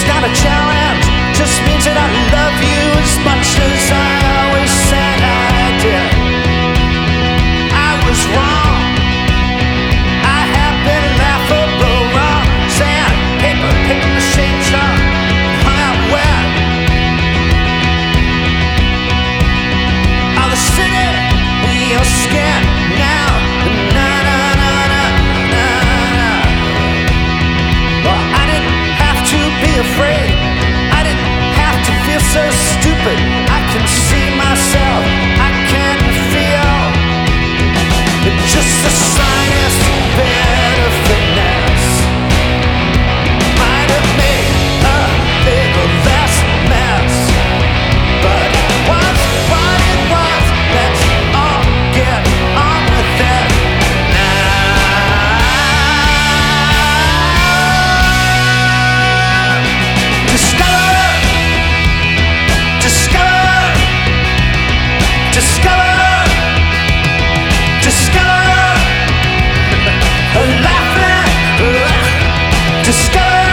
It's not a challenge, just means that I love you as much as I always said I did. I was wrong, I have been laughable wrong. Sand, paper, paper mache chalk, hung out wet. All the city in your skin now. Na na na na na na. Well, I didn't have to be afraid. I didn't have to feel so stupid. I can see myself. I can feel just the slightest bit of finesse might have made a little less mess, but it was what it was. Let's all get on with it now. Discover, discover, discover, discover. Laughing, discover.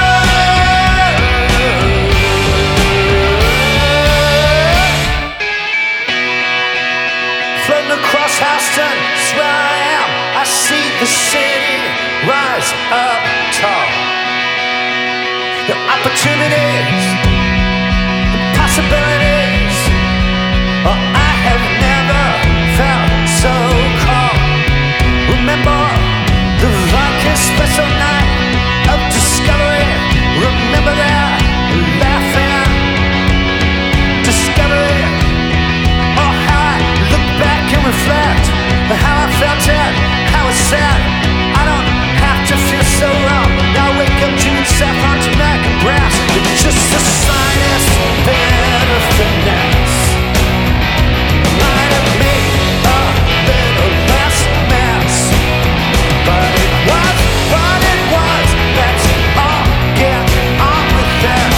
Floating across Houston, it's where I am. I see the city rise up tall. The opportunities, the possibilities. Oh, I have never felt so calm. Remember the vodka special night of discovery. Remember that laughing discovery. Oh, how I look back and reflect, how I felt it, how it's sad. I don't have to feel so wrong. Now I wake up dreaming saffron to neck and brass. It's just the slightest bit of finesse might have made a little less mess, but it was what it was. Let's all get on with it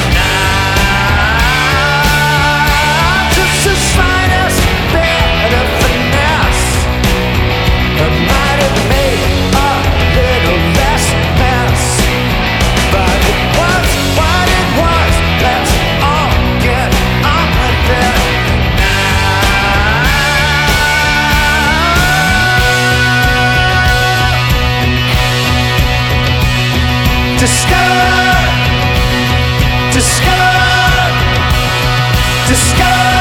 now. Just the slightest bit of finesse that might have made a little less mess, but it was what it was. Let's all get on with it now. Discover, discover, discover.